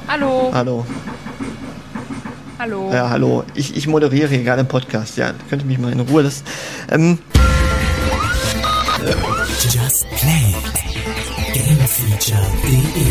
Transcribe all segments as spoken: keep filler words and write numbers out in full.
Hallo. Hallo. Hallo. Ja, hallo. Ich, ich moderiere hier gerade einen Podcast. Ja, könnt ihr mich mal in Ruhe lassen. Ähm. Just Play. Gamefeature punkt de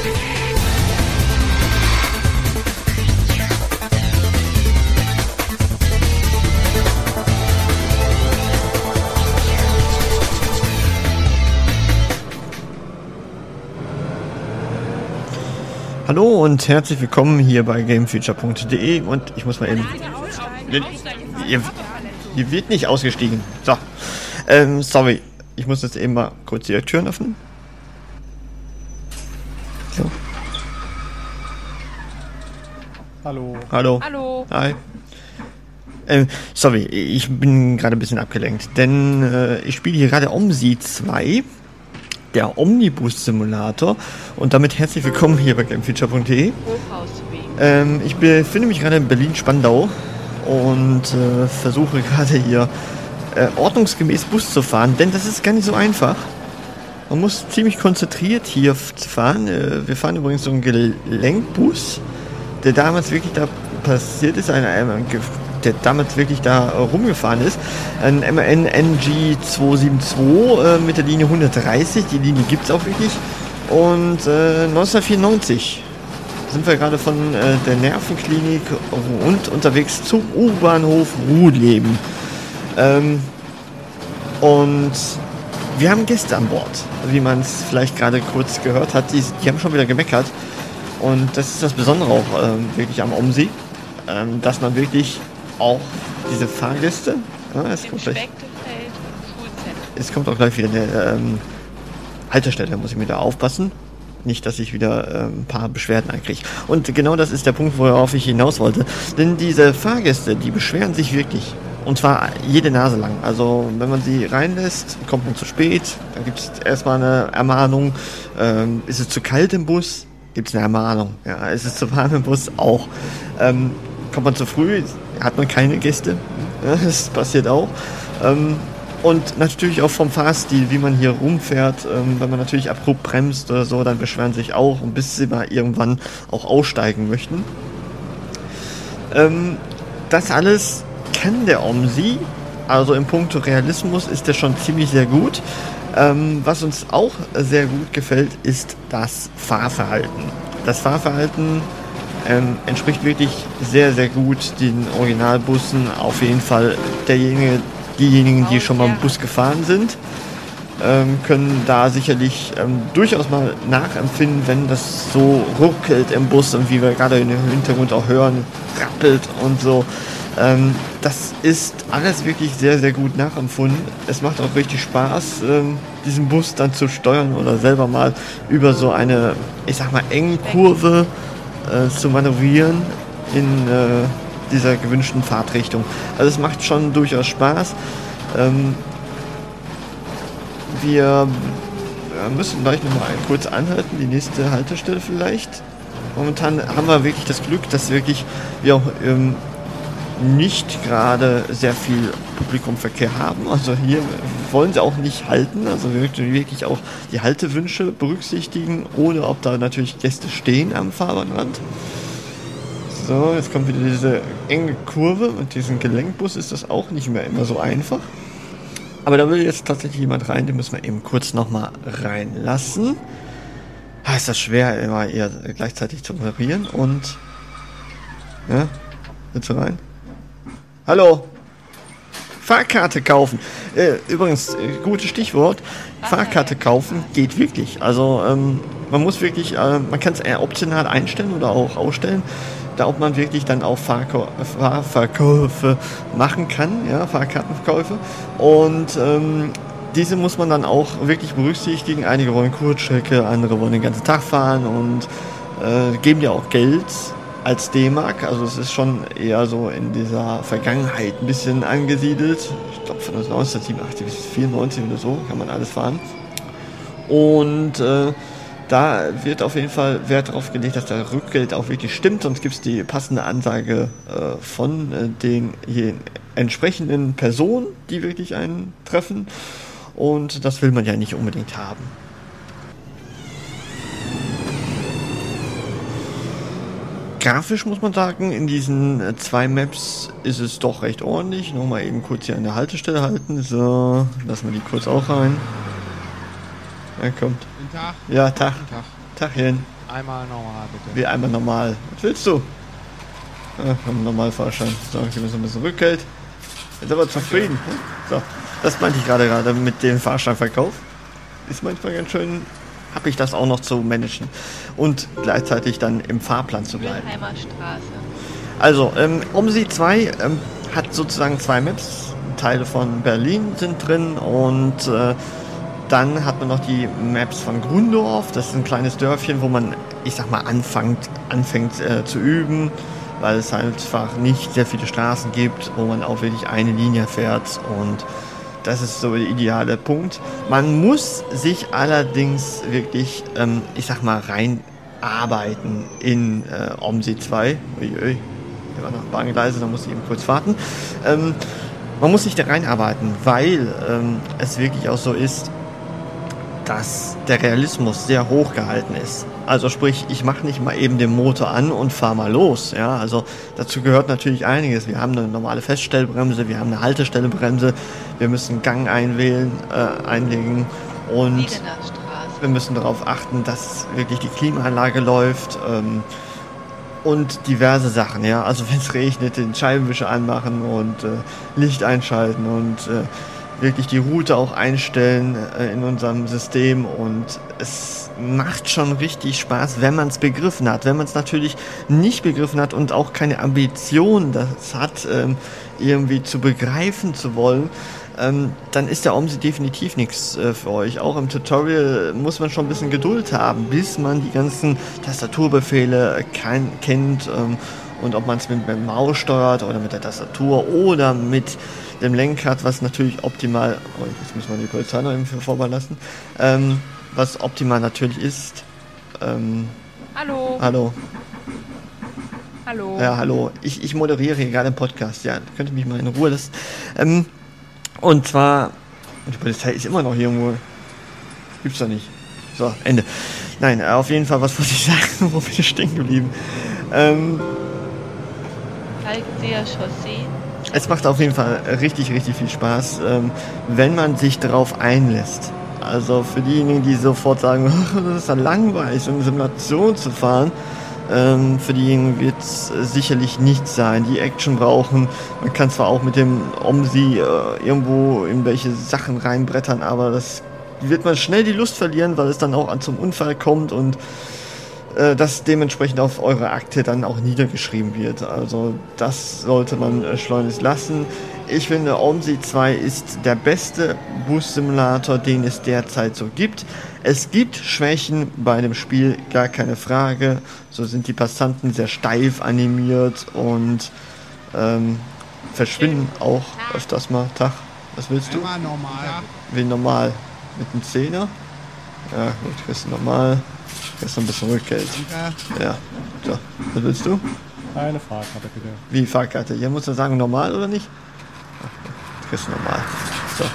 Hallo und herzlich willkommen hier bei Gamefeature punkt de und ich muss mal eben... Hier, hier wird nicht ausgestiegen. So. Ähm, sorry. Ich muss jetzt eben mal kurz die Türen öffnen. So. Hallo. Hallo. Hallo. Hi. Ähm, sorry, ich bin gerade ein bisschen abgelenkt, denn äh, ich spiele hier gerade OMSI zwei, der Omnibus-Simulator, und damit herzlich willkommen hier bei Gamefeature punkt de. Ähm, ich befinde mich gerade in Berlin-Spandau und äh, versuche gerade hier äh, ordnungsgemäß Bus zu fahren, denn das ist gar nicht so einfach. Man muss ziemlich konzentriert hier fahren. Äh, wir fahren übrigens so einen Gelenkbus, der damals wirklich da passiert ist, ein, ein, der damals wirklich da äh, rumgefahren ist. Ein M N N G zweihundertzweiundsiebzig äh, mit der Linie hundertdreißig. Die Linie gibt es auch wirklich. Und äh, neunzehnhundertvierundneunzig sind wir gerade von äh, der Nervenklinik und unterwegs zum U-Bahnhof Ruhleben. Ähm, und wir haben Gäste an Bord, wie man es vielleicht gerade kurz gehört hat. Die, die haben schon wieder gemeckert. Und das ist das Besondere auch ähm, wirklich am OMSI, ähm, dass man wirklich auch diese Fahrgäste, ja, es, kommt gleich, es kommt auch gleich wieder eine ähm, Haltestelle, da muss ich mir da aufpassen. Nicht, dass ich wieder ähm, ein paar Beschwerden einkriege. Und genau das ist der Punkt, worauf ich hinaus wollte. Denn diese Fahrgäste, die beschweren sich wirklich. Und zwar jede Nase lang. Also wenn man sie reinlässt, kommt man zu spät. Dann gibt es erstmal eine Ermahnung. Ähm, ist es zu kalt im Bus? Gibt es eine Ermahnung. Ja, ist es zu warm im Bus? Auch. Ähm, kommt man zu früh? Hat man keine Gäste? Ja, das passiert auch. Ähm, Und natürlich auch vom Fahrstil, wie man hier rumfährt, ähm, wenn man natürlich abrupt bremst oder so, dann beschweren sich auch, und bis sie mal irgendwann auch aussteigen möchten. Ähm, das alles kann der OMSI, also im Punkto Realismus ist der schon ziemlich sehr gut. Ähm, was uns auch sehr gut gefällt, ist das Fahrverhalten. Das Fahrverhalten ähm, entspricht wirklich sehr, sehr gut den Originalbussen, auf jeden Fall derjenige, Diejenigen, die schon mal im Bus gefahren sind, ähm, können da sicherlich ähm, durchaus mal nachempfinden, wenn das so ruckelt im Bus und wie wir gerade im Hintergrund auch hören, rappelt und so. Ähm, das ist alles wirklich sehr, sehr gut nachempfunden. Es macht auch richtig Spaß, ähm, diesen Bus dann zu steuern oder selber mal über so eine, ich sag mal, enge Kurve äh, zu manövrieren in äh, dieser gewünschten Fahrtrichtung. Also es macht schon durchaus Spaß. Ähm, wir müssen gleich nochmal kurz anhalten, die nächste Haltestelle vielleicht. Momentan haben wir wirklich das Glück, dass wirklich wir auch ähm, nicht gerade sehr viel Publikumverkehr haben. Also hier wollen sie auch nicht halten, also wirklich auch die Haltewünsche berücksichtigen, oder ob da natürlich Gäste stehen am Fahrbahnrand. So, jetzt kommt wieder diese enge Kurve. Mit diesem Gelenkbus ist das auch nicht mehr immer so einfach. Aber da will jetzt tatsächlich jemand rein, den müssen wir eben kurz nochmal reinlassen. Ah, ist das schwer, immer eher gleichzeitig zu moderieren. Und... Ja, willst du rein? Hallo! Fahrkarte kaufen. Äh, übrigens, äh, gutes Stichwort. Fahrkarte kaufen geht wirklich. Also, ähm, man muss wirklich, äh, man kann es eher optional einstellen oder auch ausstellen, da ob man wirklich dann auch Fahrko- Fahrverkäufe machen kann, ja, Fahrkartenverkäufe. Und ähm, diese muss man dann auch wirklich berücksichtigen. Einige wollen Kurzstrecke, andere wollen den ganzen Tag fahren und äh, geben ja auch Geld als D-Mark. Also es ist schon eher so in dieser Vergangenheit ein bisschen angesiedelt. Ich glaube von neunzehnhundertsiebenundachtzig bis vierundneunzig oder so kann man alles fahren. Und äh, da wird auf jeden Fall Wert darauf gelegt, dass der Rückgeld auch wirklich stimmt, sonst gibt es die passende Ansage äh, von äh, den hier entsprechenden Personen, die wirklich einen treffen, und das will man ja nicht unbedingt haben. grafisch muss man sagen, in diesen äh, zwei Maps ist es doch recht ordentlich. Nochmal eben kurz hier an der Haltestelle halten. So, lassen wir die kurz auch rein. Er kommt. Guten Tag. Ja, Tag. Guten Tag. Tagchen. Einmal normal, bitte. Wie einmal normal. Was willst du? Ja, haben Normalfahrschein. So, ich gebe uns ein bisschen Rückgeld. Jetzt aber zufrieden. So, das meinte ich gerade gerade mit dem Fahrscheinverkauf. Ist manchmal ganz schön, habe ich das auch noch zu managen. Und gleichzeitig dann im Fahrplan zu bleiben. Mülheimer Straße. Also, ähm, OMSI zwei ähm, hat sozusagen zwei Maps. Teile von Berlin sind drin und äh, dann hat man noch die Maps von Grundorf. Das ist ein kleines Dörfchen, wo man, ich sag mal, anfängt, anfängt äh, zu üben, weil es halt einfach nicht sehr viele Straßen gibt, wo man auch wirklich eine Linie fährt, und das ist so der ideale Punkt. Man muss sich allerdings wirklich, ähm, ich sag mal, reinarbeiten in äh, OMSI zwei. Uiui, hier war noch Bahngleise, da muss ich eben kurz warten. Ähm, man muss sich da reinarbeiten, weil ähm, es wirklich auch so ist, dass der Realismus sehr hoch gehalten ist. Also sprich, ich mache nicht mal eben den Motor an und fahre mal los. Ja, also dazu gehört natürlich einiges. Wir haben eine normale Feststellbremse, wir haben eine Haltestellebremse, wir müssen Gang einwählen, äh, einlegen und Siegener Straße. wir müssen darauf achten, dass wirklich die Klimaanlage läuft ähm, und diverse Sachen. Ja, also wenn es regnet, den Scheibenwischer anmachen und äh, Licht einschalten und äh, wirklich die Route auch einstellen äh, in unserem System, und es macht schon richtig Spaß, wenn man es begriffen hat. Wenn man es natürlich nicht begriffen hat und auch keine Ambition das hat, ähm, irgendwie zu begreifen zu wollen, ähm, dann ist der OMSI definitiv nichts äh, für euch. Auch im Tutorial muss man schon ein bisschen Geduld haben, bis man die ganzen Tastaturbefehle äh, kann, kennt ähm, und ob man es mit dem Maus steuert oder mit der Tastatur oder mit dem Lenkrad, was natürlich optimal, oh, jetzt müssen wir die Polizei noch eben für vorbeilassen, ähm, was optimal natürlich ist. Ähm, Hallo. hallo. Hallo. Ja, hallo. Ich, ich moderiere hier gerade einen Podcast. Ja, könnt ihr mich mal in Ruhe lassen. Ähm, und zwar, die Polizei ist immer noch hier irgendwo. Gibt's doch nicht. So, Ende. Nein, äh, auf jeden Fall, was wollte ich sagen? Wo bin ich stehen geblieben? Ähm, Falkenseer Chaussee. Es macht auf jeden Fall richtig, richtig viel Spaß, ähm, wenn man sich darauf einlässt. Also für diejenigen, die sofort sagen, das ist ja langweilig, so eine Simulation zu fahren, ähm, für diejenigen wird es sicherlich nicht sein, die Action brauchen. Man kann zwar auch mit dem OMSI äh, irgendwo in welche Sachen reinbrettern, aber das wird man schnell die Lust verlieren, weil es dann auch zum Unfall kommt und das dementsprechend auf eure Akte dann auch niedergeschrieben wird. Also das sollte man äh, schleunigst lassen. Ich finde, OMSI zwei ist der beste Bus-Simulator, den es derzeit so gibt. Es gibt Schwächen bei dem Spiel, gar keine Frage. So sind die Passanten sehr steif animiert und ähm, verschwinden auch öfters mal. Tag, was willst du? Einmal normal. Wie normal? Mit einem Zehner? Ja gut, kriegst du normal. Jetzt noch ein bisschen Rückgeld. Danke. Ja. So, was willst du? Eine Fahrkarte bitte. Wie Fahrkarte? Hier muss man sagen, normal oder nicht? Ach, das ist normal. So.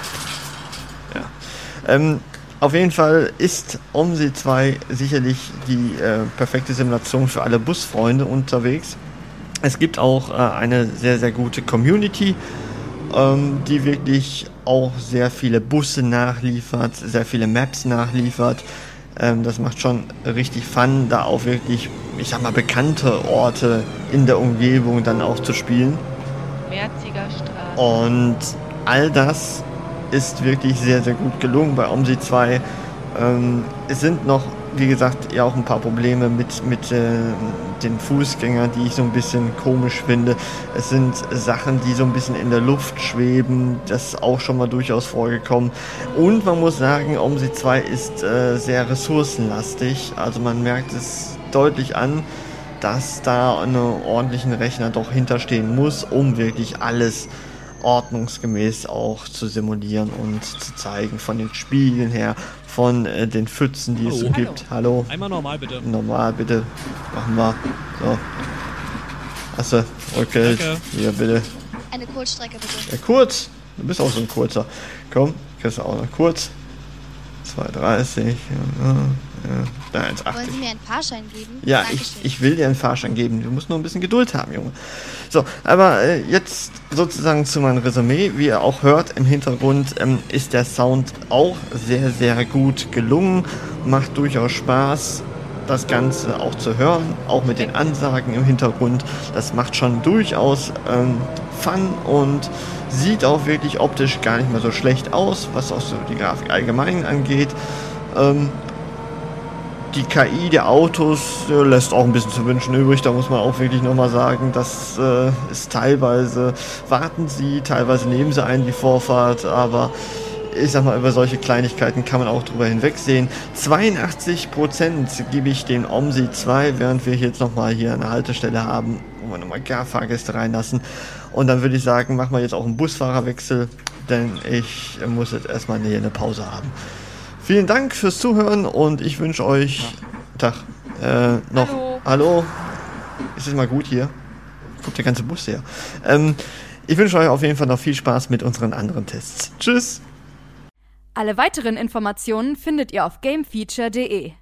Ja. Ähm, auf jeden Fall ist OMSI zwei sicherlich die äh, perfekte Simulation für alle Busfreunde unterwegs. Es gibt auch äh, eine sehr, sehr gute Community, ähm, die wirklich auch sehr viele Busse nachliefert, sehr viele Maps nachliefert. Ähm, das macht schon richtig Fun, da auch wirklich, ich sag mal, bekannte Orte in der Umgebung dann auch zu spielen. Merziger Straße. Und all das ist wirklich sehr, sehr gut gelungen bei OMSI zwei. Ähm, es sind noch, wie gesagt, ja auch ein paar Probleme mit, mit äh, den Fußgängern, die ich so ein bisschen komisch finde. Es sind Sachen, die so ein bisschen in der Luft schweben. Das ist auch schon mal durchaus vorgekommen. Und man muss sagen, OMSI zwei ist äh, sehr ressourcenlastig. Also man merkt es deutlich an, dass da einen ordentlichen Rechner doch hinterstehen muss, um wirklich alles ordnungsgemäß auch zu simulieren und zu zeigen, von den Spiegeln her, von äh, den Pfützen, die Hallo. es so gibt. Hallo. Einmal normal bitte. Normal, bitte. Machen wir. So. Achso, okay. Danke. Hier, bitte. Eine Kurzstrecke bitte. Ja, kurz. Du bist auch so ein kurzer. Komm, kriegst du auch noch kurz. zwei dreißig. Äh, eins achtzig. Wollen Sie mir einen Fahrschein geben? Ja, ich, Dankeschön. ich will dir einen Fahrschein geben. Du musst nur ein bisschen Geduld haben, Junge. So, aber äh, jetzt sozusagen zu meinem Resümee. Wie ihr auch hört im Hintergrund, ähm, ist der Sound auch sehr, sehr gut gelungen. Macht durchaus Spaß, das Ganze auch zu hören. Auch mit den Ansagen im Hintergrund. Das macht schon durchaus ähm, Fun und sieht auch wirklich optisch gar nicht mehr so schlecht aus, was auch so die Grafik allgemein angeht. Ähm, Die K I der Autos äh, lässt auch ein bisschen zu wünschen übrig. Da muss man auch wirklich nochmal sagen, dass äh, es teilweise warten sie, teilweise nehmen sie einen die Vorfahrt, aber ich sag mal, über solche Kleinigkeiten kann man auch drüber hinwegsehen. zweiundachtzig Prozent gebe ich dem OMSI zwei, während wir jetzt nochmal hier eine Haltestelle haben, wo wir nochmal gar Fahrgäste reinlassen. Und dann würde ich sagen, machen wir jetzt auch einen Busfahrerwechsel, denn ich äh, muss jetzt erstmal hier eine Pause haben. Vielen Dank fürs Zuhören und ich wünsche euch Tag äh, noch. Hallo. Hallo. Ist es mal gut hier? Guckt der ganze Bus her. Ähm, ich wünsche euch auf jeden Fall noch viel Spaß mit unseren anderen Tests. Tschüss. Alle weiteren Informationen findet ihr auf gamefeature punkt de.